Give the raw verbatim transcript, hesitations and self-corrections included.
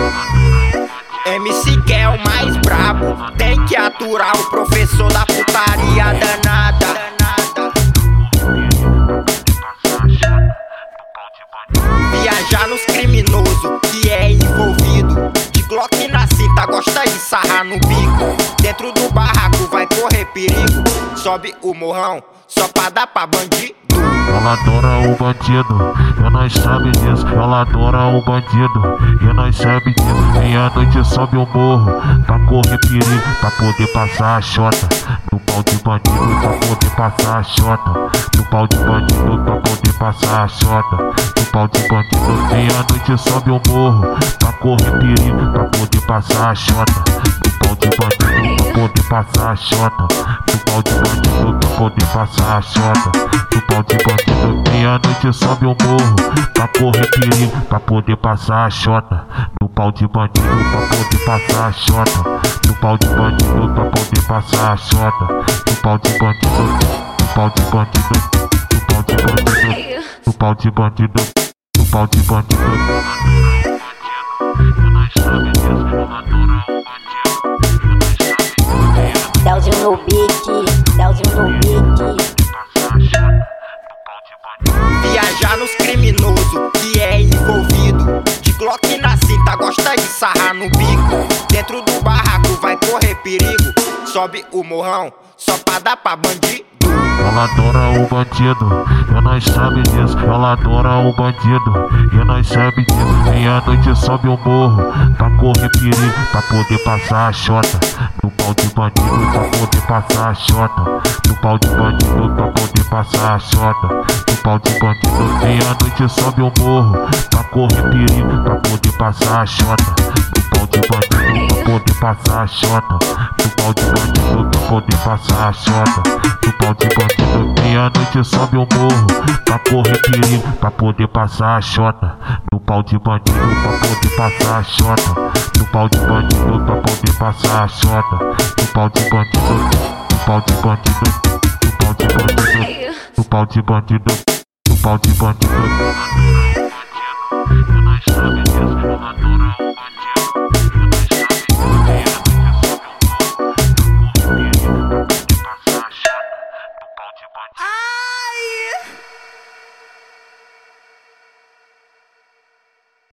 M C que é o mais brabo, tem que aturar o professor da putaria danada. Viajar nos criminosos que é envolvido, de Glock na cinta, gosta de sarrar no bico. Dentro do barraco vai correr perigo, sobe o morrão só pra dar pra bandido. Ela adora o bandido, e nós sabe disso. Ela adora o bandido, e nós sabe disso. Meia-noite sobe o morro pra correr perigo, pra poder passar a chota no pau de bandido, pra poder passar a chota no pau de bandido, pra poder passar a chota no pau de bandido. Meia-noite sobe o morro pra correr perigo, pra poder passar a chota no pau de bandido, pra poder passar a chota no pau de bandido, pra poder passar a chota no pau de bandido. Meia-noite sobe o morro pra correr perigo, pra poder passar a chota no pau de bandido, pra poder passar a chota no pau de bandido, pra poder passar a chota no pau de bandido, no pau de bandido, no pau de bandido, no pau de bandido, no pau de bandido. Delzinho no beat, Delzinho no beat. Viajar nos criminosos que é envolvido, de Glock na cinta, gosta de sarrar no bico. Dentro do barraco vai correr perigo, sobe o morrão só pra dar pra bandido. Ela adora o bandido, e nós sabe disso. Ela adora o bandido, e nós sabe disso. Meia-noite sobe o morro pra correr perigo, pra poder passar a chota no pau de bandido, pra poder passar a chota no pau de bandido, pra poder passar a chota no pau de bandido. Meia-noite sobe o morro pra correr perigo, pra poder passar a chota no pau de bandido, pra poder passar a chota no pau de bandido, pra poder passar a chota no pau de bandido. Meia-noite sobe o morro pra correr perigo, pra poder passar a chota no pau de bandido, pra poder passar a chota no pau de bandido, pra poder passar a chota no pau de bandido, no pau de bandido, no pau de bandido, no pau de bandido, no pau de bandido.